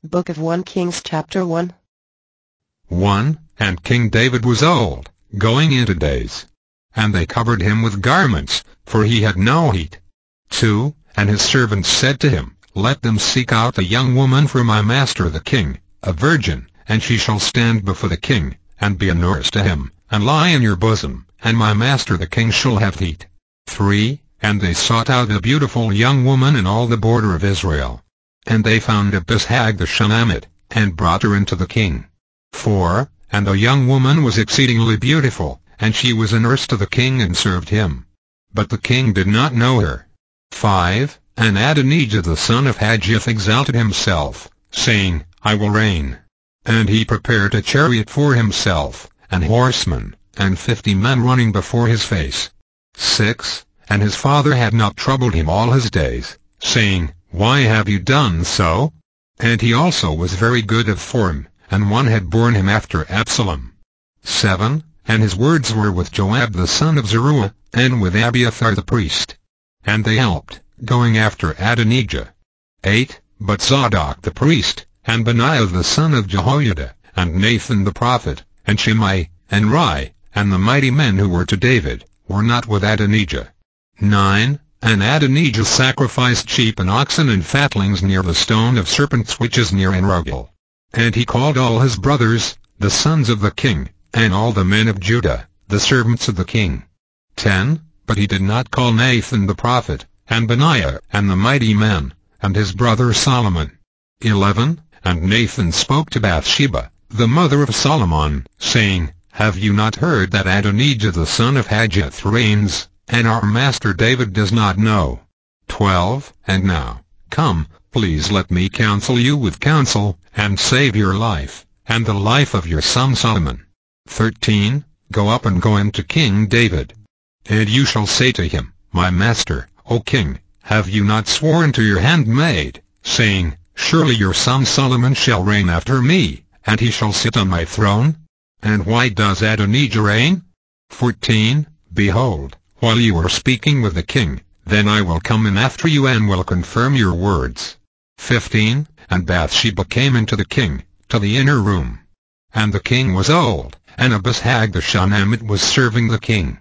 Book of 1 Kings chapter 1. 1. And King David was old, going into days. And they covered him with garments, for he had no heat. 2. And his servants said to him, Let them seek out a young woman for my master the king, a virgin, and she shall stand before the king, and be a nurse to him, and lie in your bosom, and my master the king shall have heat. 3. And they sought out a beautiful young woman in all the border of Israel. And they found Abishag the Shunammite, and brought her into the king. 4. And the young woman was exceedingly beautiful, and she was a nurse to the king and served him. But the king did not know her. 5. And Adonijah the son of Haggith exalted himself, saying, I will reign. And he prepared a chariot for himself, and horsemen, and 50 men running before his face. 6. And his father had not troubled him all his days, saying, Why have you done so? And he also was very good of form, and one had borne him after Absalom. 7. And his words were with Joab the son of Zeruiah, and with Abiathar the priest. And they helped, going after Adonijah. 8. But Zadok the priest, and Benaiah the son of Jehoiada, and Nathan the prophet, and Shimei, and Rai, and the mighty men who were to David, were not with Adonijah. 9. And Adonijah sacrificed sheep and oxen and fatlings near the stone of serpents which is near Enrogel. And he called all his brothers, the sons of the king, and all the men of Judah, the servants of the king. 10. But he did not call Nathan the prophet, and Benaiah, and the mighty men, and his brother Solomon. 11. And Nathan spoke to Bathsheba, the mother of Solomon, saying, Have you not heard that Adonijah the son of Haggith reigns, and our master David does not know? 12. And now, come, please let me counsel you with counsel, and save your life, and the life of your son Solomon. 13. Go up and go in to King David. And you shall say to him, My master, O king, have you not sworn to your handmaid, saying, Surely your son Solomon shall reign after me, and he shall sit on my throne? And why does Adonijah reign? 14. Behold, while you are speaking with the king, then I will come in after you and will confirm your words. 15. And Bathsheba came into the king, to the inner room. And the king was old, and Abishag the Shunammite was serving the king.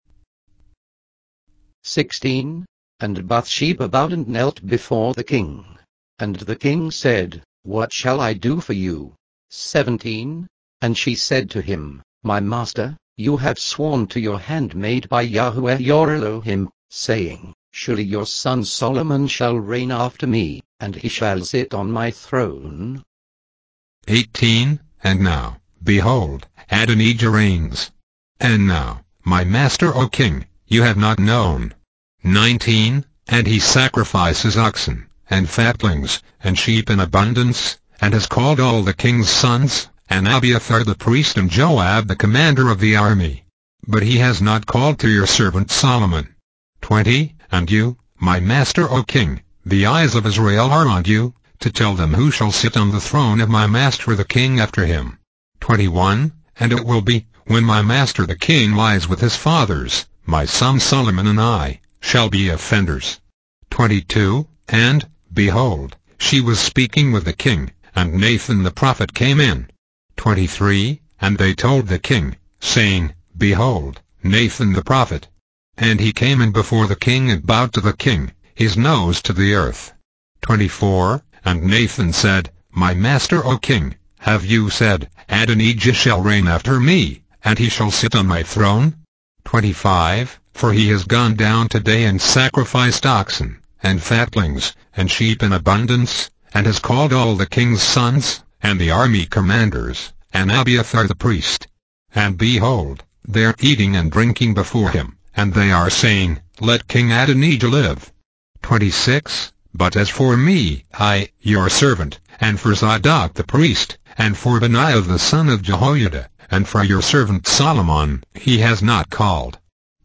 16. And Bathsheba bowed and knelt before the king. And the king said, What shall I do for you? 17. And she said to him, My master, you have sworn to your handmaid by Yahweh your Elohim, saying, Surely your son Solomon shall reign after me, and he shall sit on my throne. 18. And now, behold, Adonijah reigns. And now, my master O king, you have not known. 19. And he sacrifices oxen, and fatlings, and sheep in abundance, and has called all the king's sons, and Abiathar the priest and Joab the commander of the army. But he has not called to your servant Solomon. 20. And you, my master O king, the eyes of Israel are on you, to tell them who shall sit on the throne of my master the king after him. 21. And it will be, when my master the king lies with his fathers, my son Solomon and I shall be offenders. 22. And, behold, she was speaking with the king, and Nathan the prophet came in. 23. And they told the king, saying, Behold, Nathan the prophet. And he came in before the king and bowed to the king, his nose to the earth. 24. And Nathan said, My master O king, have you said, Adonijah shall reign after me, and he shall sit on my throne? 25. For he has gone down today and sacrificed oxen, and fatlings, and sheep in abundance, and has called all the king's sons, and the army commanders, and Abiathar the priest. And behold, they are eating and drinking before him, and they are saying, Let King Adonijah live. 26. But as for me, I, your servant, and for Zadok the priest, and for Benaiah the son of Jehoiada, and for your servant Solomon, he has not called.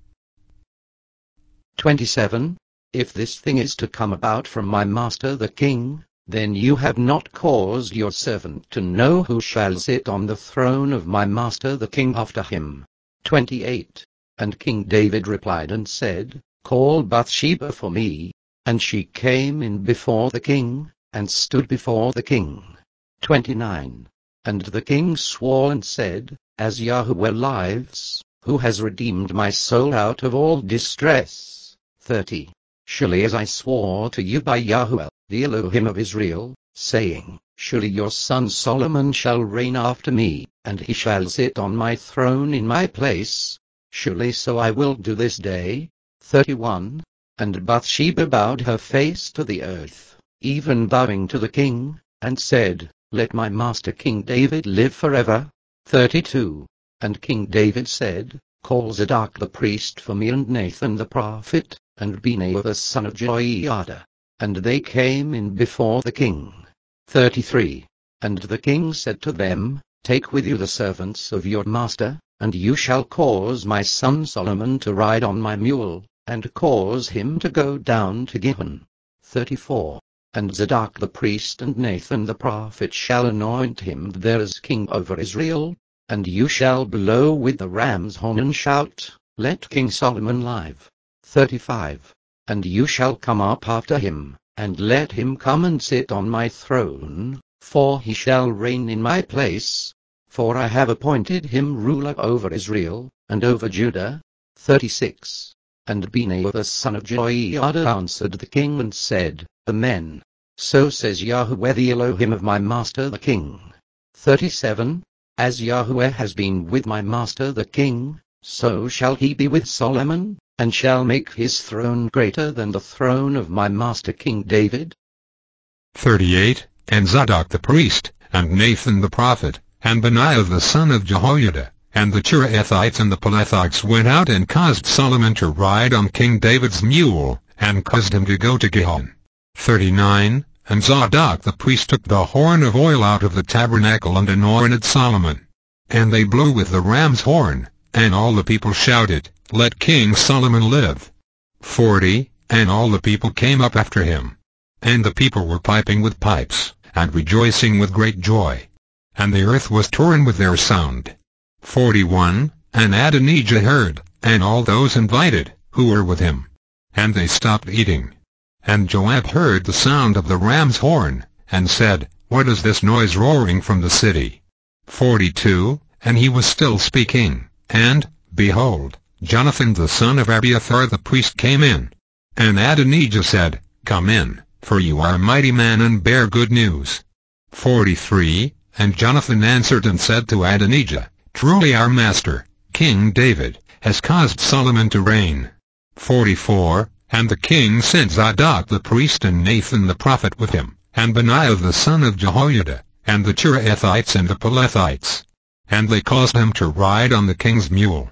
27. If this thing is to come about from my master the king, then you have not caused your servant to know who shall sit on the throne of my master the king after him. 28. And King David replied and said, Call Bathsheba for me. And she came in before the king, and stood before the king. 29. And the king swore and said, As Yahweh lives, who has redeemed my soul out of all distress. 30. Surely as I swore to you by Yahweh, the Elohim of Israel, saying, Surely your son Solomon shall reign after me, and he shall sit on my throne in my place. Surely so I will do this day. 31. And Bathsheba bowed her face to the earth, even bowing to the king, and said, Let my master King David live forever. 32. And King David said, Call Zadok the priest for me and Nathan the prophet, and Benaiah the son of Jehoiada. And they came in before the king. 33. And the king said to them, Take with you the servants of your master, and you shall cause my son Solomon to ride on my mule, and cause him to go down to Gihon. 34. And Zadok the priest and Nathan the prophet shall anoint him there as king over Israel, and you shall blow with the ram's horn and shout, Let King Solomon live. 35. And you shall come up after him, and let him come and sit on my throne, for he shall reign in my place, for I have appointed him ruler over Israel, and over Judah. 36. And Benaiah the son of Jehoiada answered the king and said, Amen. So says Yahweh the Elohim of my master the king. 37. As Yahweh has been with my master the king, so shall he be with Solomon, and shall make his throne greater than the throne of my master King David. 38. And Zadok the priest, and Nathan the prophet, and Benaiah the son of Jehoiada, and the Cherethites and the Pelethites went out and caused Solomon to ride on King David's mule, and caused him to go to Gihon. 39. And Zadok the priest took the horn of oil out of the tabernacle and anointed Solomon. And they blew with the ram's horn, and all the people shouted, Let King Solomon live. 40. And all the people came up after him. And the people were piping with pipes, and rejoicing with great joy. And the earth was torn with their sound. 41. And Adonijah heard, and all those invited, who were with him. And they stopped eating. And Joab heard the sound of the ram's horn, and said, What is this noise roaring from the city? 42. And he was still speaking, and, behold, Jonathan the son of Abiathar the priest came in. And Adonijah said, Come in, for you are a mighty man and bear good news. 43. And Jonathan answered and said to Adonijah, Truly our master, King David, has caused Solomon to reign. 44. And the king sent Zadok the priest and Nathan the prophet with him, and Benaiah the son of Jehoiada, and the Cherethites and the Pelethites. And they caused him to ride on the king's mule.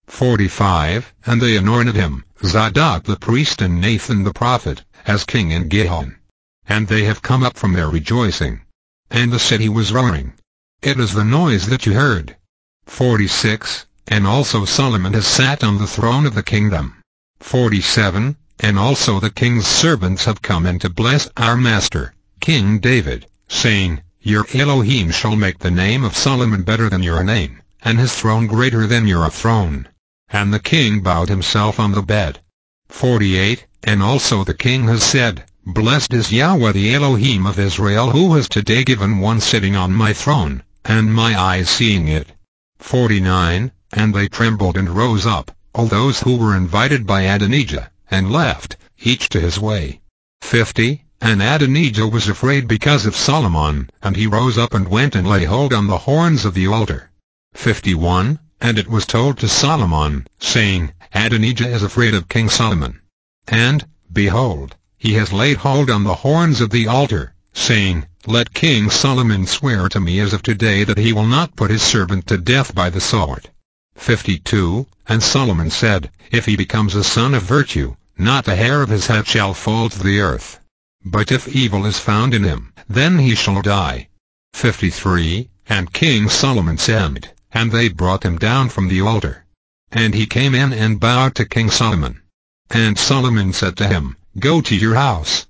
45. And they anointed him, Zadok the priest and Nathan the prophet, as king in Gihon. And they have come up from their rejoicing. And the city was roaring. It is the noise that you heard. 46. And also Solomon has sat on the throne of the kingdom. 47. And also the king's servants have come in to bless our master, King David, saying, Your Elohim shall make the name of Solomon better than your name, and his throne greater than your throne. And the king bowed himself on the bed. 48. And also the king has said, Blessed is Yahweh the Elohim of Israel, who has today given one sitting on my throne, and my eyes seeing it. 49. And they trembled and rose up, all those who were invited by Adonijah, and left, each to his way. 50. And Adonijah was afraid because of Solomon, and he rose up and went and lay hold on the horns of the altar. 51. And it was told to Solomon, saying, Adonijah is afraid of King Solomon. And, behold, he has laid hold on the horns of the altar, saying, Let King Solomon swear to me as of today that he will not put his servant to death by the sword. 52. And Solomon said, If he becomes a son of virtue, not a hair of his head shall fall to the earth. But if evil is found in him, then he shall die. 53. And King Solomon said, and they brought him down from the altar. And he came in and bowed to King Solomon. And Solomon said to him, Go to your house.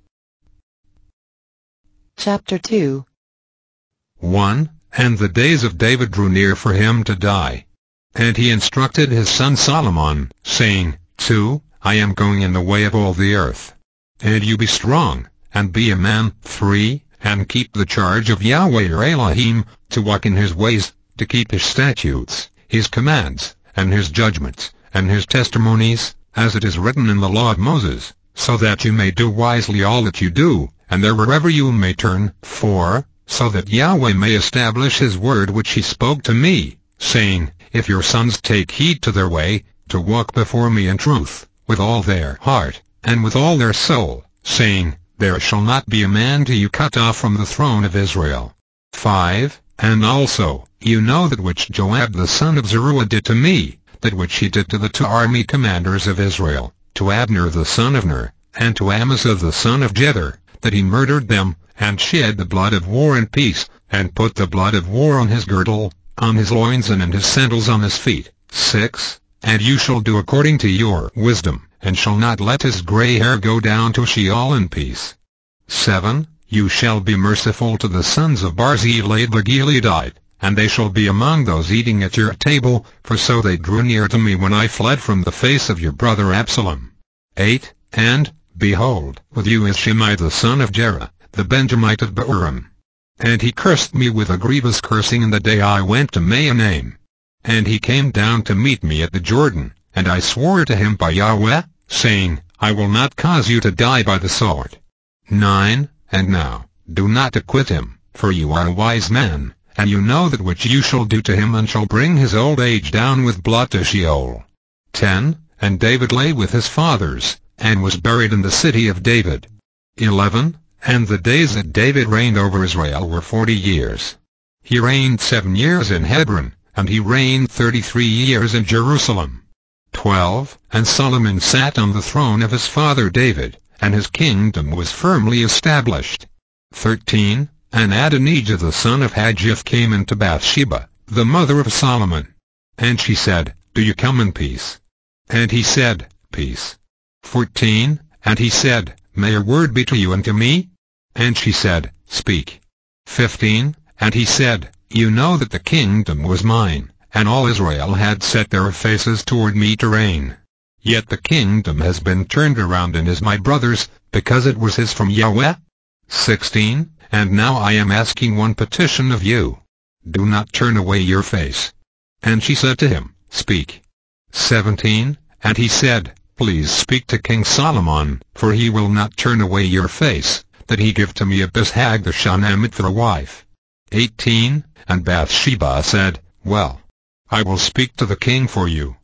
Chapter 2. 1. And the days of David drew near for him to die. And he instructed his son Solomon, saying, 2. I am going in the way of all the earth. And you be strong, and be a man. 3. and keep the charge of Yahweh your Elohim, to walk in his ways, to keep his statutes, his commands, and his judgments, and his testimonies, as it is written in the law of Moses, so that you may do wisely all that you do, and there wherever you may turn. 4. So that Yahweh may establish his word which he spoke to me, saying, If your sons take heed to their way, to walk before me in truth, with all their heart, and with all their soul, saying, There shall not be a man to you cut off from the throne of Israel. 5. And also, you know that which Joab the son of Zeruiah did to me, that which he did to the 2 army commanders of Israel, to Abner the son of Ner, and to Amasa the son of Jether, that he murdered them, and shed the blood of war in peace, and put the blood of war on his girdle, on his loins and in his sandals on his feet. 6. And you shall do according to your wisdom, and shall not let his gray hair go down to Sheol in peace. 7. You shall be merciful to the sons of Barzillai the Gileadite, and they shall be among those eating at your table, for so they drew near to me when I fled from the face of your brother Absalom. 8. And, behold, with you is Shimei the son of Jerah, the Benjamite of Bahurim. And he cursed me with a grievous cursing in the day I went to Mahanaim. And he came down to meet me at the Jordan, and I swore to him by Yahweh, saying, I will not cause you to die by the sword. 9. And now, do not acquit him, for you are a wise man, and you know that which you shall do to him, and shall bring his old age down with blood to Sheol. 10. And David lay with his fathers, and was buried in the city of David. 11. And the days that David reigned over Israel were 40 years. He reigned 7 years in Hebron, and he reigned 33 years in Jerusalem. 12. And Solomon sat on the throne of his father David, and his kingdom was firmly established. 13. And Adonijah the son of Haggith came into Bathsheba, the mother of Solomon. And she said, Do you come in peace? And he said, Peace. 14. And he said, May a word be to you and to me? And she said, Speak. 15. And he said, You know that the kingdom was mine, and all Israel had set their faces toward me to reign. Yet the kingdom has been turned around and is my brother's, because it was his from Yahweh. 16. And now I am asking one petition of you. Do not turn away your face. And she said to him, Speak. 17. And he said, Please speak to King Solomon, for he will not turn away your face, that he give to me Abishag the Shunammite for a wife. 18. And Bathsheba said, Well, I will speak to the king for you.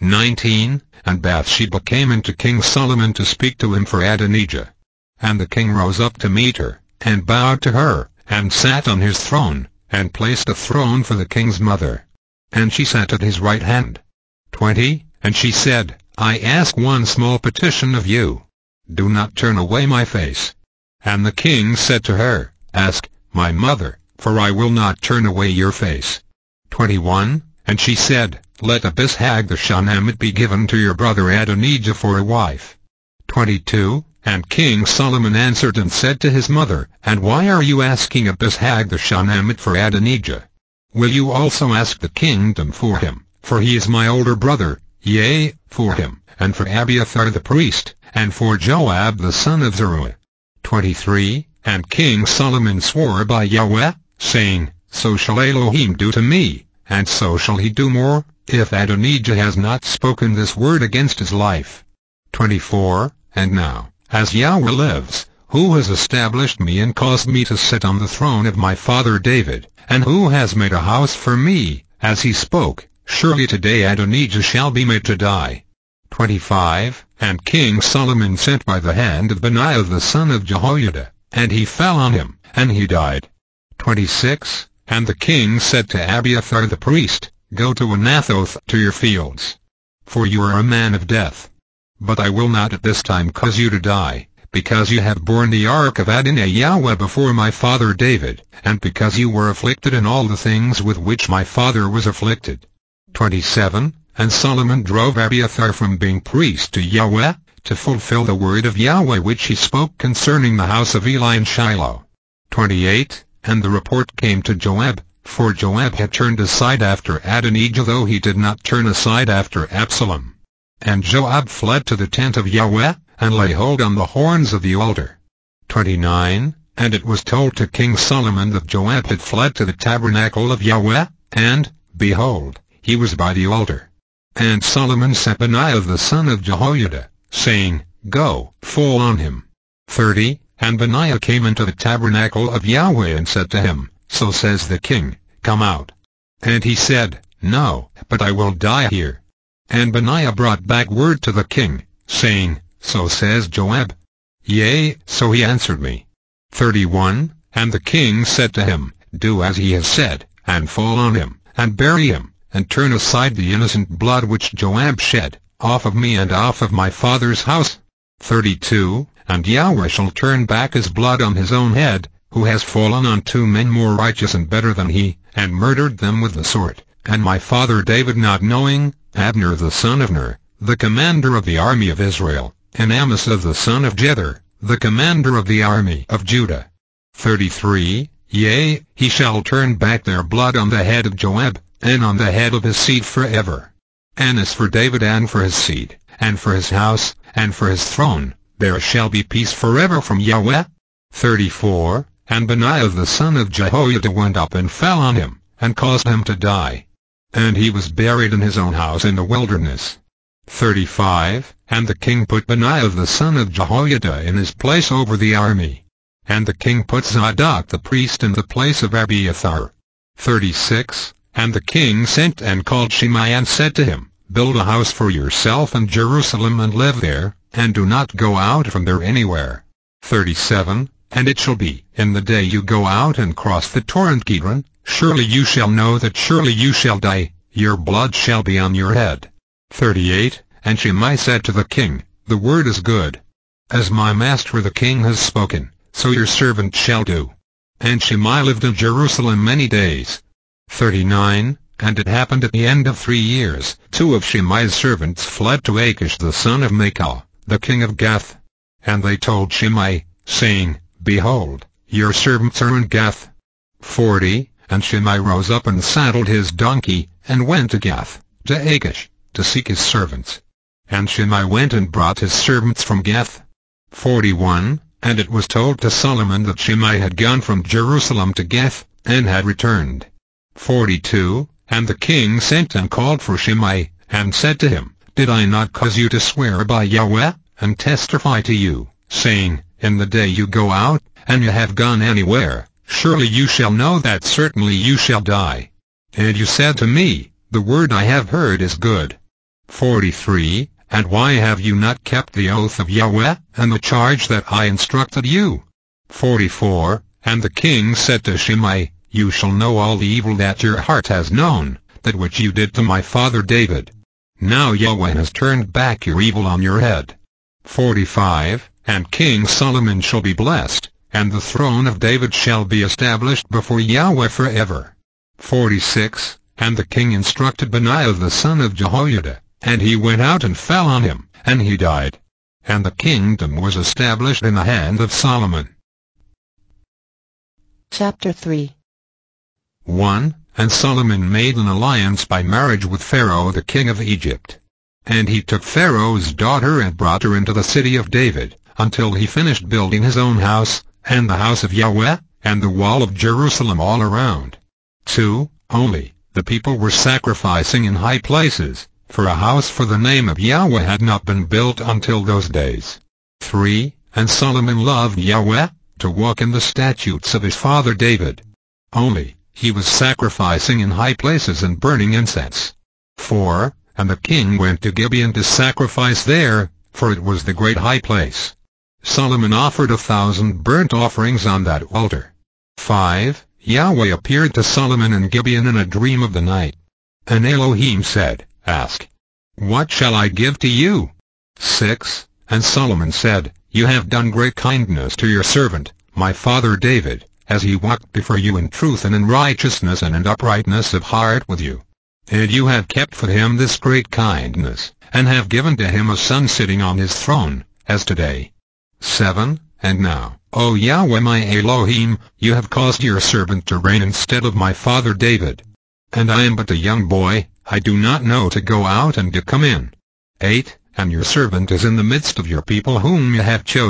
19. And Bathsheba came into King Solomon to speak to him for Adonijah. And the king rose up to meet her, and bowed to her, and sat on his throne, and placed a throne for the king's mother. And she sat at his right hand. 20. And she said, I ask one small petition of you. Do not turn away my face. And the king said to her, Ask, my mother, for I will not turn away your face. 21. And she said, Let Abishag the Shunammite be given to your brother Adonijah for a wife. 22. And King Solomon answered and said to his mother, And why are you asking Abishag the Shunammite for Adonijah? Will you also ask the kingdom for him, for he is my older brother, yea, for him, and for Abiathar the priest, and for Joab the son of Zeruiah? 23. And King Solomon swore by Yahweh, saying, So shall Elohim do to me, and so shall he do more, if Adonijah has not spoken this word against his life. 24. And now, as Yahweh lives, who has established me and caused me to sit on the throne of my father David, and who has made a house for me, as he spoke, surely today Adonijah shall be made to die. 25. And King Solomon sent by the hand of Benaiah the son of Jehoiada, and he fell on him, and he died. 26. And the king said to Abiathar the priest, Go to Anathoth to your fields, for you are a man of death. But I will not at this time cause you to die, because you have borne the ark of Adonai Yahweh before my father David, and because you were afflicted in all the things with which my father was afflicted. 27. And Solomon drove Abiathar from being priest to Yahweh, to fulfill the word of Yahweh which he spoke concerning the house of Eli in Shiloh. 28. And the report came to Joab, for Joab had turned aside after Adonijah, though he did not turn aside after Absalom. And Joab fled to the tent of Yahweh, and lay hold on the horns of the altar. 29. And it was told to King Solomon that Joab had fled to the tabernacle of Yahweh, and, behold, he was by the altar. And Solomon sent Benaiah the son of Jehoiada, saying, Go, fall on him. 30. And Benaiah came into the tabernacle of Yahweh and said to him, So says the king, Come out. And he said, No, but I will die here. And Benaiah brought back word to the king, saying, So says Joab. Yea, so he answered me. 31. And the king said to him, Do as he has said, and fall on him, and bury him, and turn aside the innocent blood which Joab shed, off of me and off of my father's house. 32. And Yahweh shall turn back his blood on his own head, who has fallen on 2 men more righteous and better than he, and murdered them with the sword, and my father David not knowing, Abner the son of Ner, the commander of the army of Israel, and Amasa the son of Jether, the commander of the army of Judah. 33. Yea, he shall turn back their blood on the head of Joab, and on the head of his seed forever. And as for David and for his seed, and for his house, and for his throne, there shall be peace forever from Yahweh. 34. And Benaiah the son of Jehoiada went up and fell on him, and caused him to die. And he was buried in his own house in the wilderness. 35. And the king put Benaiah the son of Jehoiada in his place over the army. And the king put Zadok the priest in the place of Abiathar. 36. And the king sent and called Shimei and said to him, Build a house for yourself in Jerusalem and live there, and do not go out from there anywhere. 37. And it shall be, in the day you go out and cross the torrent Kidron, surely you shall know that surely you shall die, your blood shall be on your head. 38. And Shimei said to the king, The word is good. As my master the king has spoken, so your servant shall do. And Shimei lived in Jerusalem many days. 39. And it happened at the end of 3 years, 2 of Shimei's servants fled to Achish the son of Maacah, the king of Gath. And they told Shimei, saying, Behold, your servants are in Gath. 40. And Shimei rose up and saddled his donkey, and went to Gath, to Achish, to seek his servants. And Shimei went and brought his servants from Gath. 41. And it was told to Solomon that Shimei had gone from Jerusalem to Gath, and had returned. 42. And the king sent and called for Shimei, and said to him, Did I not cause you to swear by Yahweh, and testify to you, saying, In the day you go out, and you have gone anywhere, surely you shall know that certainly you shall die. And you said to me, The word I have heard is good. 43. And why have you not kept the oath of Yahweh, and the charge that I instructed you? 44. And the king said to Shimei, You shall know all the evil that your heart has known, that which you did to my father David. Now Yahweh has turned back your evil on your head. 45. And King Solomon shall be blessed, and the throne of David shall be established before Yahweh forever. 46. And the king instructed Benaiah the son of Jehoiada, and he went out and fell on him, and he died. And the kingdom was established in the hand of Solomon. Chapter 3. 1. And Solomon made an alliance by marriage with Pharaoh the king of Egypt. And he took Pharaoh's daughter and brought her into the city of David, until he finished building his own house, and the house of Yahweh, and the wall of Jerusalem all around. 2. Only, the people were sacrificing in high places, for a house for the name of Yahweh had not been built until those days. 3. And Solomon loved Yahweh, to walk in the statutes of his father David. Only, he was sacrificing in high places and burning incense. 4. And the king went to Gibeon to sacrifice there, for it was the great high place. Solomon offered 1,000 burnt offerings on that altar. 5. Yahweh appeared to Solomon in Gibeon in a dream of the night. And Elohim said, Ask. What shall I give to you? 6. And Solomon said, You have done great kindness to your servant, my father David, as he walked before you in truth and in righteousness and in uprightness of heart with you. And you have kept for him this great kindness, and have given to him a son sitting on his throne, as today. 7. And now, O Yahweh my Elohim, you have caused your servant to reign instead of my father David. And I am but a young boy, I do not know to go out and to come in. 8. And your servant is in the midst of your people whom you have chosen,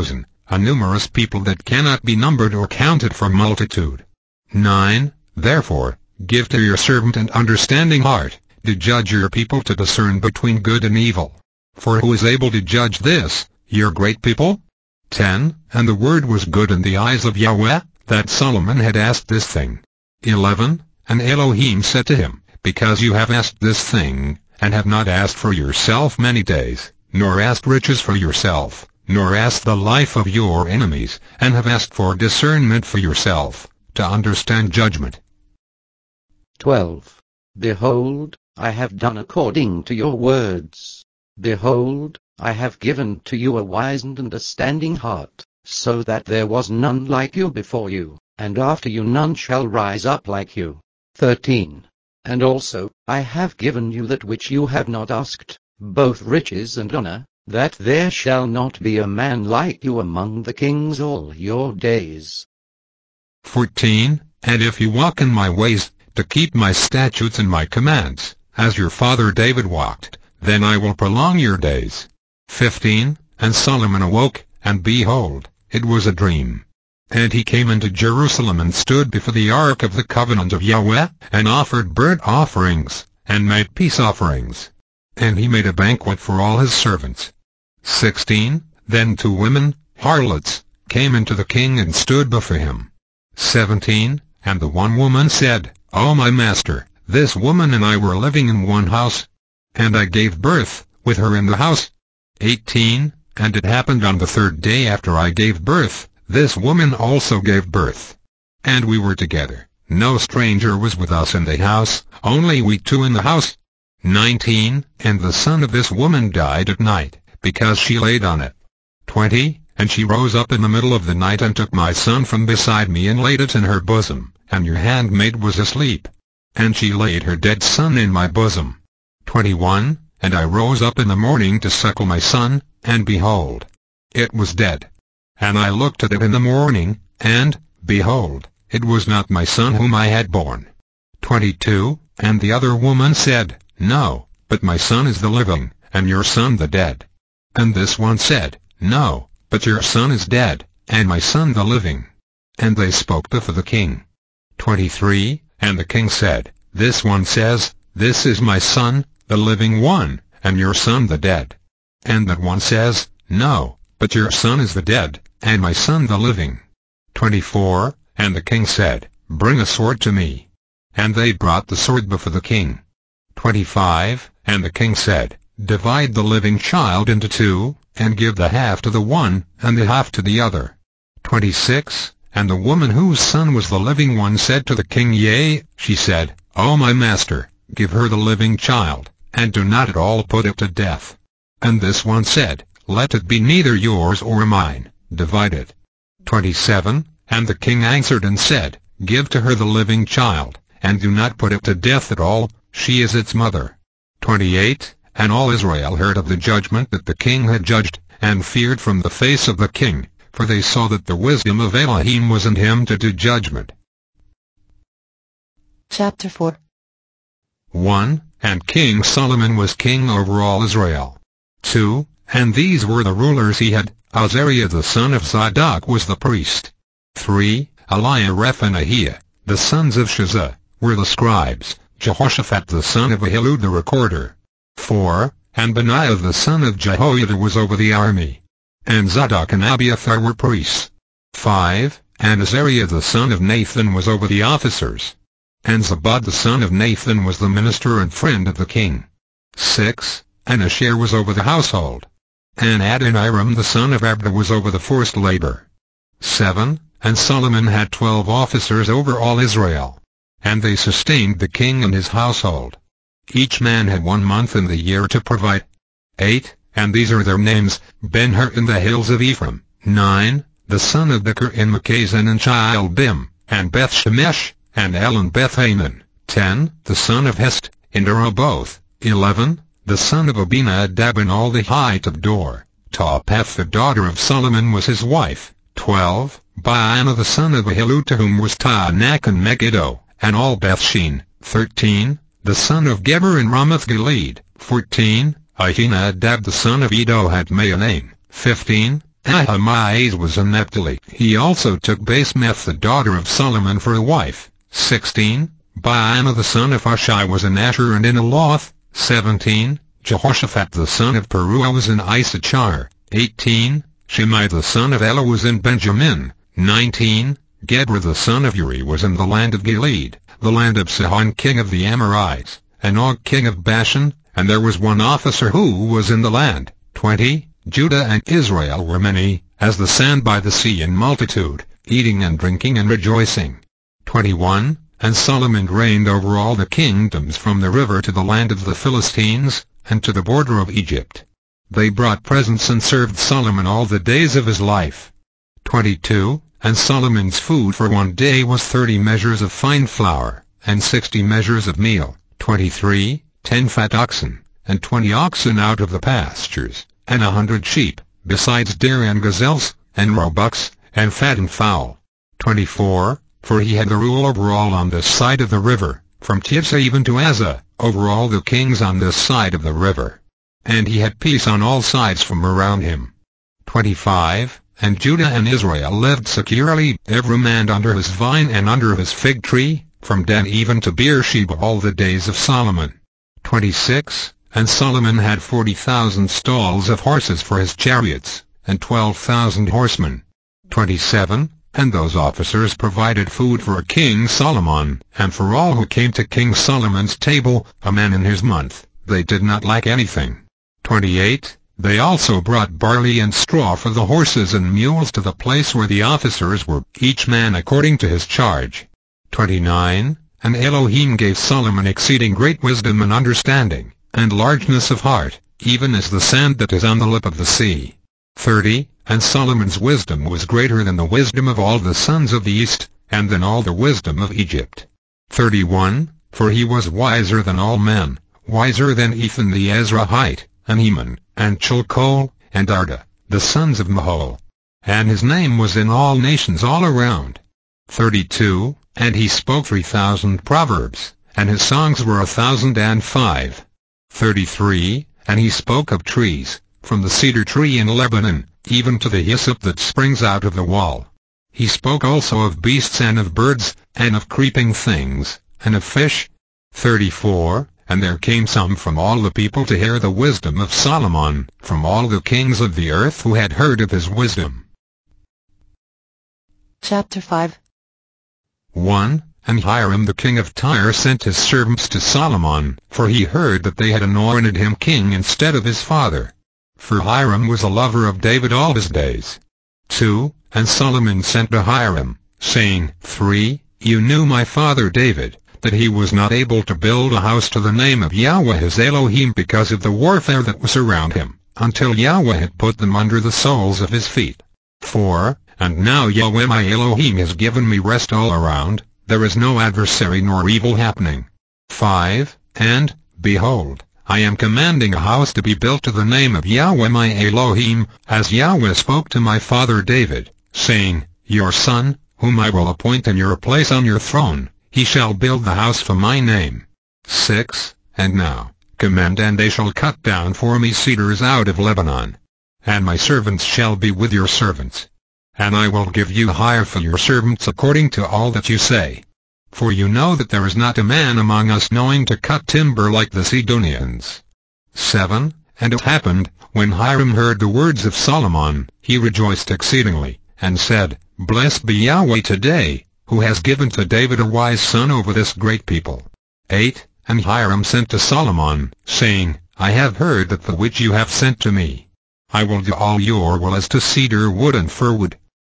a numerous people that cannot be numbered or counted for multitude. 9. Therefore, give to your servant an understanding heart, to judge your people, to discern between good and evil. For who is able to judge this, your great people? 10. And the word was good in the eyes of Yahweh, that Solomon had asked this thing. 11. And Elohim said to him, because you have asked this thing, and have not asked for yourself many days, nor asked riches for yourself, nor asked the life of your enemies, and have asked for discernment for yourself, to understand judgment. 12. Behold, I have done according to your words. Behold, I have given to you a wise and understanding heart, so that there was none like you before you, and after you none shall rise up like you. 13. And also, I have given you that which you have not asked, both riches and honor, that there shall not be a man like you among the kings all your days. 14. And if you walk in my ways, to keep my statutes and my commands, as your father David walked, then I will prolong your days. 15. And Solomon awoke, and behold, it was a dream. And he came into Jerusalem and stood before the ark of the covenant of Yahweh, and offered burnt offerings, and made peace offerings. And he made a banquet for all his servants. 16. Then 2 women, harlots, came into the king and stood before him. 17. And the one woman said, O my master, this woman and I were living in one house, and I gave birth with her in the house. 18. And it happened on the 3rd day after I gave birth, this woman also gave birth. And we were together, no stranger was with us in the house, only we 2 in the house. 19. And the son of this woman died at night, because she laid on it. 20. And she rose up in the middle of the night and took my son from beside me and laid it in her bosom, and your handmaid was asleep. And she laid her dead son in my bosom. 21. And I rose up in the morning to suckle my son, and behold, it was dead. And I looked at it in the morning, and, behold, it was not my son whom I had born. 22. And the other woman said, No, but my son is the living, and your son the dead. And this one said, No, but your son is dead, and my son the living. And they spoke before the king. 23. And the king said, This one says, This is my son, the living one, and your son the dead. And that one says, No, but your son is the dead, and my son the living. 24. And the king said, Bring a sword to me. And they brought the sword before the king. 25. And the king said, Divide the living child into 2, and give the half to the one, and the half to the other. 26. And the woman whose son was the living one said to the king, Yea, she said, O my master, give her the living child, and do not at all put it to death. And this one said, Let it be neither yours or mine, divide it. 27. And the king answered and said, Give to her the living child, and do not put it to death at all, she is its mother. 28. And all Israel heard of the judgment that the king had judged, and feared from the face of the king, for they saw that the wisdom of Elohim was in him to do judgment. Chapter 4. 1. And King Solomon was king over all Israel. 2. And these were the rulers he had. Azariah the son of Zadok was the priest. 3. Eliareph and Ahiah, the sons of Shazah, were the scribes. Jehoshaphat the son of Ahilud the recorder. 4. And Benaiah the son of Jehoiada was over the army. And Zadok and Abiathar were priests. 5. And Azariah the son of Nathan was over the officers. And Zabad the son of Nathan was the minister and friend of the king. 6. And Asher was over the household. And Adoniram the son of Abda was over the forced labor. 7. And Solomon had 12 officers over all Israel. And they sustained the king and his household. Each man had 1 month in the year to provide. 8. And these are their names, Ben-Hur in the hills of Ephraim. 9. The son of Becher in Makazan and Shaalbim, and Beth-Shemesh, and Elon Beth-Hanan. 10. The son of Hest, in Rehoboth. 11. The son of Abinadab in all the height of Dor. Tophath the daughter of Solomon was his wife. 12. Baana the son of Ahilud, to whom was Taanach and Megiddo, and all Bethshean. 13. The son of Geber in Ramoth-Gilead. 14. Ahinadab the son of Edo had Mahanaim. 15. Ahimaaz was in Naphtali. He also took Basemath the daughter of Solomon for a wife. 16. Baana the son of Hushai was in Asher and in Aloth. 17. Jehoshaphat the son of Peruah was in Issachar. 18. Shimei the son of Elah was in Benjamin. 19. Geber the son of Uri was in the land of Gilead, the land of Sihon king of the Amorites, and Og king of Bashan, and there was one officer who was in the land. 20. Judah and Israel were many, as the sand by the sea in multitude, eating and drinking and rejoicing. 21. And Solomon reigned over all the kingdoms from the river to the land of the Philistines, and to the border of Egypt. They brought presents and served Solomon all the days of his life. 22. And Solomon's food for one day was 30 measures of fine flour, and 60 measures of meal. 23. 10 fat oxen, and 20 oxen out of the pastures, and 100 sheep, besides deer and gazelles, and roebucks, and fattened fowl. 24. For he had the rule over all on this side of the river, from Tiphsah even to Azza, over all the kings on this side of the river. And he had peace on all sides from around him. 25. And Judah and Israel lived securely, every man under his vine and under his fig tree, from Dan even to Beersheba all the days of Solomon. 26. And Solomon had 40,000 stalls of horses for his chariots, and 12,000 horsemen. 27. And those officers provided food for King Solomon, and for all who came to King Solomon's table, a man in his month. They did not lack anything. 28. They also brought barley and straw for the horses and mules to the place where the officers were, each man according to his charge. 29. And Elohim gave Solomon exceeding great wisdom and understanding, and largeness of heart, even as the sand that is on the lip of the sea. 30. And Solomon's wisdom was greater than the wisdom of all the sons of the east, and than all the wisdom of Egypt. 31. For he was wiser than all men, wiser than Ethan the Ezrahite, and Heman, and Chalcol, and Arda, the sons of Mahol. And his name was in all nations all around. 32. And he spoke 3,000 proverbs, and his songs were 1,005. 33. And he spoke of trees, from the cedar tree in Lebanon, even to the hyssop that springs out of the wall. He spoke also of beasts and of birds, and of creeping things, and of fish. 34. And there came some from all the people to hear the wisdom of Solomon, from all the kings of the earth who had heard of his wisdom. Chapter 5. 1. And Hiram the king of Tyre sent his servants to Solomon, for he heard that they had anointed him king instead of his father. For Hiram was a lover of David all his days. 2. And Solomon sent to Hiram, saying, 3. You knew my father David, that he was not able to build a house to the name of Yahweh his Elohim because of the warfare that was around him, until Yahweh had put them under the soles of his feet. 4. And now Yahweh my Elohim has given me rest all around, there is no adversary nor evil happening. 5. And, behold, I am commanding a house to be built to the name of Yahweh my Elohim, as Yahweh spoke to my father David, saying, Your son, whom I will appoint in your place on your throne, he shall build the house for my name. 6. And now, command and they shall cut down for me cedars out of Lebanon. And my servants shall be with your servants. And I will give you hire for your servants according to all that you say. For you know that there is not a man among us knowing to cut timber like the Sidonians. 7. And it happened, when Hiram heard the words of Solomon, he rejoiced exceedingly, and said, Blessed be Yahweh today, who has given to David a wise son over this great people. 8. And Hiram sent to Solomon, saying, I have heard that the which you have sent to me. I will do all your will as to cedar wood and fir wood.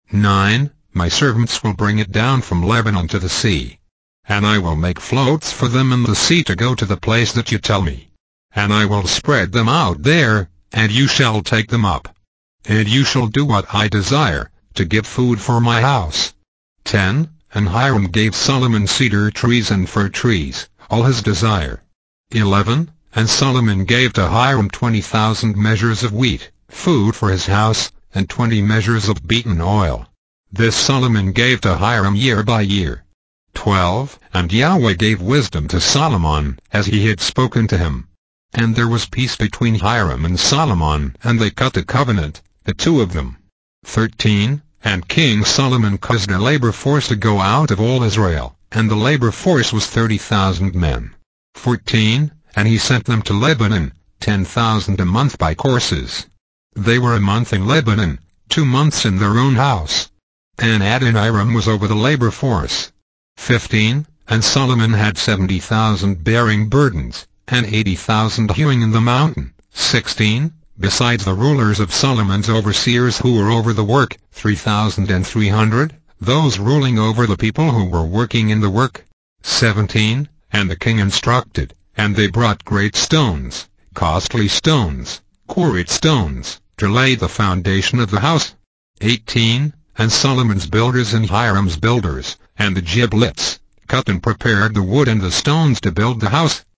9. My servants will bring it down from Lebanon to the sea. And I will make floats for them in the sea to go to the place that you tell me. And I will spread them out there, and you shall take them up. And you shall do what I desire, to give food for my house. 10. And Hiram gave Solomon cedar trees and fir trees, all his desire. 11. And Solomon gave to Hiram 20,000 measures of wheat, food for his house, and 20 measures of beaten oil. This Solomon gave to Hiram year by year. 12. And Yahweh gave wisdom to Solomon, as he had spoken to him. And there was peace between Hiram and Solomon, and they cut a covenant, the two of them. 13. And King Solomon caused a labor force to go out of all Israel, and the labor force was 30,000 men. 14. And he sent them to Lebanon, 10,000 a month by courses. They were a month in Lebanon, 2 months in their own house. And Adoniram was over the labor force. 15. And Solomon had 70,000 bearing burdens, and 80,000 hewing in the mountain. 16. Besides the rulers of Solomon's overseers who were over the work, 3,300, those ruling over the people who were working in the work. 17. And the king instructed, and they brought great stones, costly stones, quarried stones, to lay the foundation of the house. 18. And Solomon's builders and Hiram's builders, and the Gibeonites, cut and prepared the wood and the stones to build the house.